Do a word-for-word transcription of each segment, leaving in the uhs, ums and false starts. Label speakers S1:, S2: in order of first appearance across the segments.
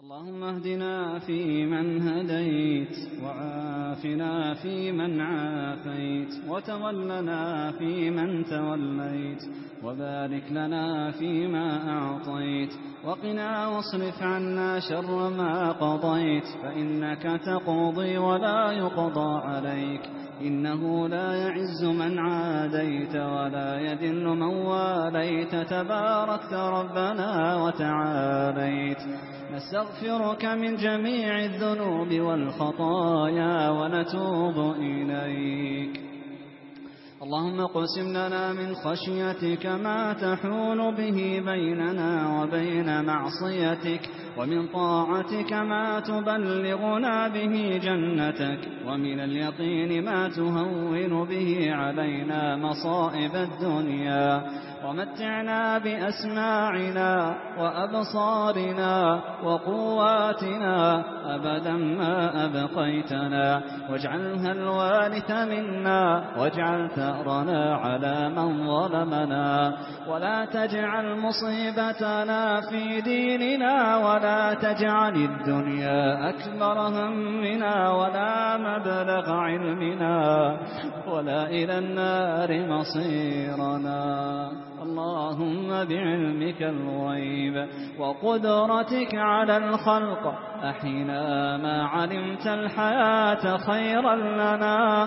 S1: اللهم اهدنا فيمن هديت، وعافنا فيمن عافيت، وتولنا فيمن توليت، وبارك لنا فيما أعطيت، وقنا واصرف عنا شر ما قضيت، فإنك تقضي ولا يقضى عليك، إنه لا يعز من عاديت ولا يذل من واليت، تباركت ربنا وتعاليت. نستغفرك من جميع الذنوب والخطايا ونتوب إليك. اللهم اقسم لنا من خشيتك ما تحول به بيننا وبين معصيتك، ومن طاعتك ما تبلغنا به جنتك، ومن اليقين ما تهون به علينا مصائب الدنيا، ومتعنا بأسماعنا وأبصارنا وقواتنا أبدا ما أبقيتنا، واجعلها الوارث منا، واجعل ثأرنا على من ظلمنا، ولا تجعل مصيبتنا في ديننا، ولا تجعل الدنيا أكبر همنا ولا مبلغ علمنا ولا إلى النار مصيرنا. اللهم بعلمك الغيب وقدرتك على الخلق أحينا ما علمت الحياة خيرا لنا،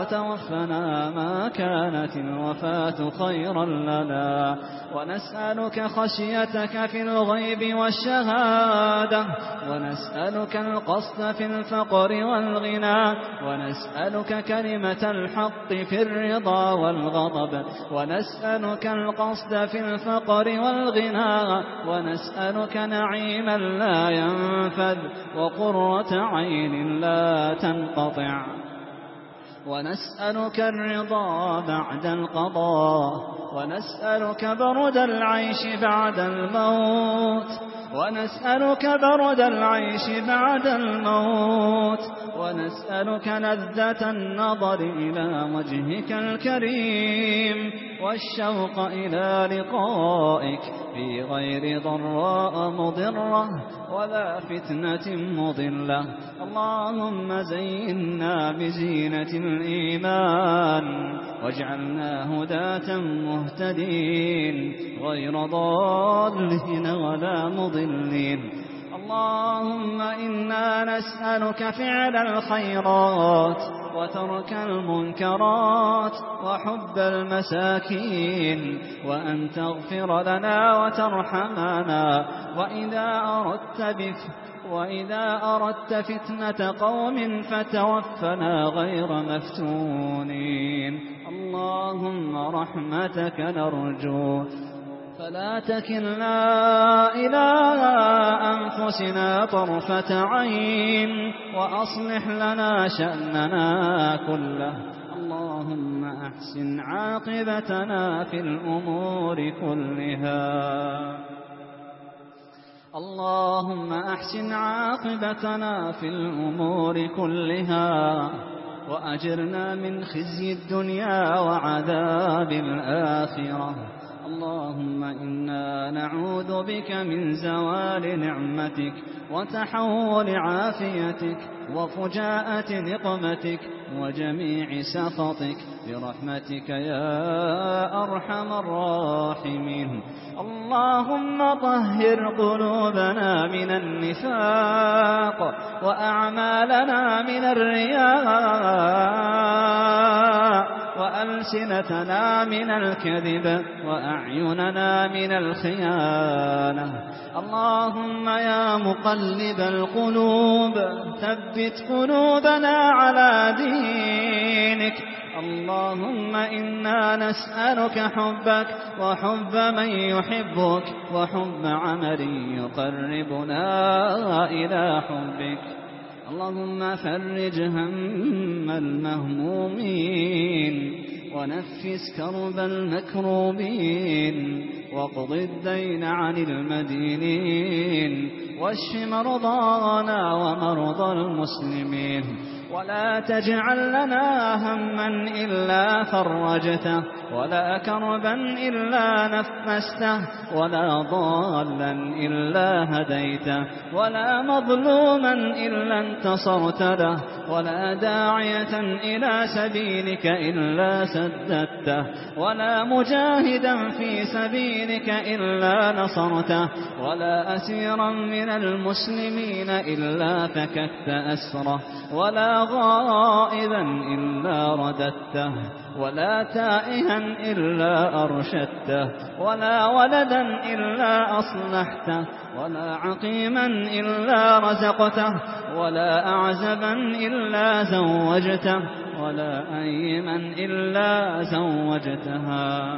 S1: وتوفنا ما كانت الوفاة خيرا لنا، ونسألك خشيتك في الغيب والشهادة، ونسألك القصد في الفقر والغنى، ونسألك كلمة الحق في الرضا والغضب، ونسألك القصد في الفقر والغنى، ونسألك نعيما لا ينفذ وقرة عين لا تنقطع، ونسألك الرضا بعد القضاء، ونسألك برد العيش بعد الموت، ونسألك برد العيش بعد الموت، ونسألك لذة النظر إلى وجهك الكريم، والشوق إلى لقائك في غير ضراء مضرة ولا فتنة مضلة. اللهم زينا بزينة الإيمان، واجعلنا هداة مهتدين غير ضالين ولا مضلين. اللهم إنا نسألك فعل الخيرات وترك المنكرات وحب المساكين، وأن تغفر لنا وترحمنا، وإذا أردت بف وإذا أردت فتنة قوم فتوفنا غير مفتونين. اللهم رحمتك نرجو، فلا تكلنا إلى أنفسنا طرفة عين، وأصلح لنا شأننا كله. اللهم أحسن عاقبتنا في الأمور كلها اللهم أحسن عاقبتنا في الأمور كلها، وأجرنا من خزي الدنيا وعذاب الآخرة. اللهم إنا نعوذ بك من زوال نعمتك وتحول عافيتك وفجاءة نقمتك وجميع سخطك برحمتك يا أرحم الراحمين. اللهم طهر قلوبنا من النفاق، وأعمالنا من الرياء، وألسنتنا من الكذب، وأعيننا من الخيانة. اللهم يا مقلب القلوب ثبت قلوبنا على دينك. اللهم إنا نسألك حبك وحب من يحبك وحب عمل يقربنا إلى حبك. اللهم فرج هم المهمومين، ونفس كرب المكروبين، واقض الدين عن المدينين، واشف مرضانا ومرضى المسلمين، ولا تجعل لنا هما إلا فرجته، ولا كربا إلا نفسته ولا ضالا إلا هديته ولا مظلوما إلا انتصرت له ولا داعية إلى سبيلك إلا سددته ولا مجاهدا في سبيلك إلا نصرته ولا أسيرا من المسلمين إلا فككت أسره ولا غائبا إلا رددته ولا تائها إلا أرشدته ولا ولدا إلا أصلحته ولا عقيما إلا رزقته ولا أعزبا إلا زوجته ولا أيما إلا زوجتها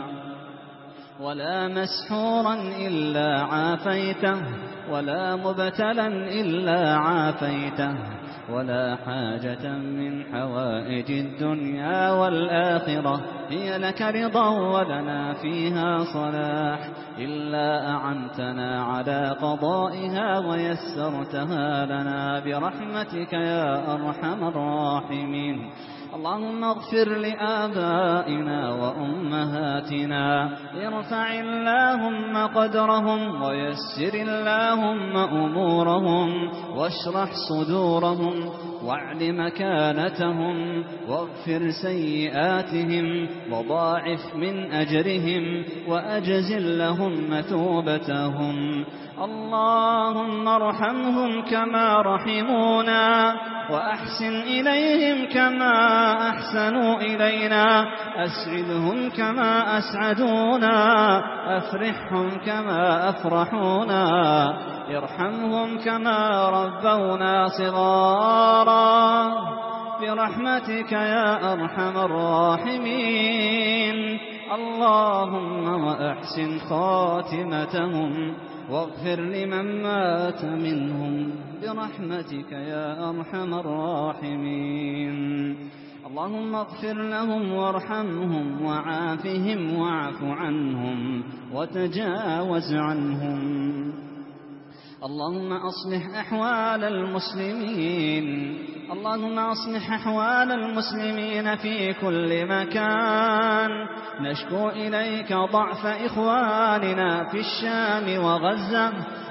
S1: ولا مسحورا إلا عافيته ولا مبتلا إلا عافيته ولا حاجة من حوائج الدنيا والآخرة هي لك رضا ولنا فيها صلاح إلا أعنتنا على قضائها ويسرتها لنا برحمتك يا أرحم الراحمين. اللهم اغفر لآبائنا وأمهاتنا ارفع اللهم قدرهم ويسر اللهم أمورهم واشرح صدورهم واعل مكانتهم واغفر سيئاتهم وضاعف من أجرهم وأجزل لهم مثوبتهم. اللهم ارحمهم كما رحمونا وأحسن إليهم كما أحسنوا إلينا أسعدهم كما أسعدونا أفرحهم كما أفرحونا ارحمهم كما ربونا صغارا برحمتك يا أرحم الراحمين. اللهم وأحسن خاتمتهم واغفر لمن مات منهم برحمتك يا أرحم الراحمين. اللهم اغفر لهم وارحمهم وعافهم واعف عنهم وتجاوز عنهم. اللهم أصلح أحوال المسلمين اللهم أصلح أحوال المسلمين في كل مكان. نشكو إليك ضعف إخواننا في الشام وغزة.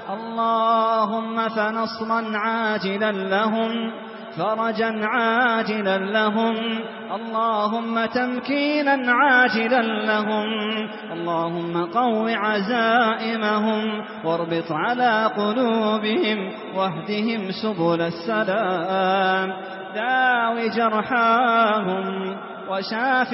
S1: اللهم فنصرا عاجلا لهم فرجا عاجلا لهم. اللهم تمكينا عاجلا لهم. اللهم قو عزائمهم واربط على قلوبهم واهدهم سبل السلام. داوي جرحاهم وشاف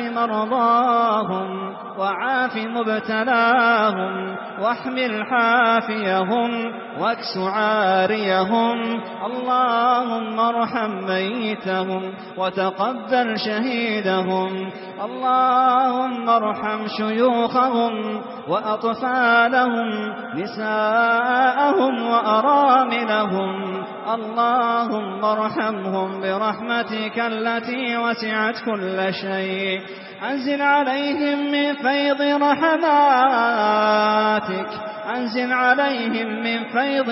S1: مرضاهم وعاف مبتلاهم واحمل حافيهم واكس عاريهم. اللهم ارحم ميتهم وتقبل شهيدهم. اللهم ارحم شيوخهم وأطفالهم نساءهم وأراملهم. اللهم ارحمهم برحمتك التي وسعت كل شيء. أنزل عليهم من فيض رحماتك أنزل عليهم من فيض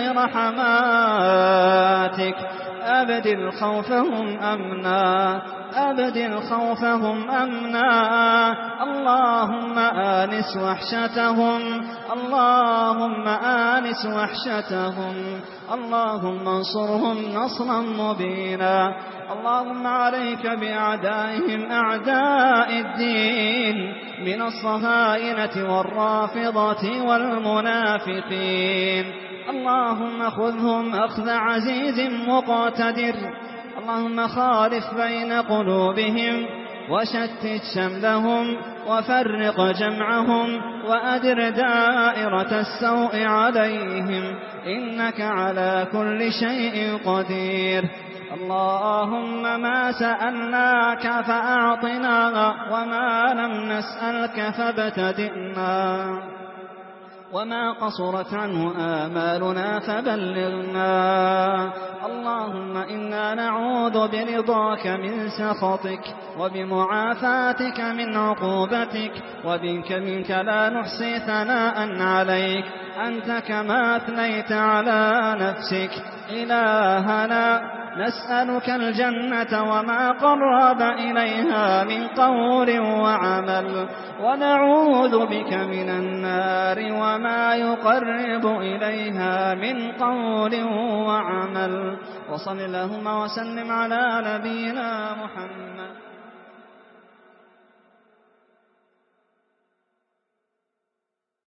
S1: رحماتك. أبدل خوفهم أمنا أبدل خوفهم أمنا. اللهم آنس وحشتهم اللهم آنس وحشتهم. اللهم انصرهم نصرا مبينا. اللهم عليك بأعدائهم أعداء الدين من الصهاينة والرافضة والمنافقين. اللهم خذهم أخذ عزيز مقتدر. اللهم خالف بين قلوبهم وشتت شملهم وفرق جمعهم وأدر دائرة السوء عليهم إنك على كل شيء قدير. اللهم ما سألناك فأعطنا وما لم نسألك فابتدئنا وما قصرت عنه آمالنا فبلغنا. اللهم إنا نعوذ برضاك من سخطك وبمعافاتك من عقوبتك وبك منك لا نحصي ثناء عليك أنت كما أثنيت على نفسك. إلهنا نسألك الجنة وما قرب إليها من قول وعمل، ونعوذ بك من النار وما يقرب إليها من قول وعمل. وصل اللهم وسلم على نبينا محمد.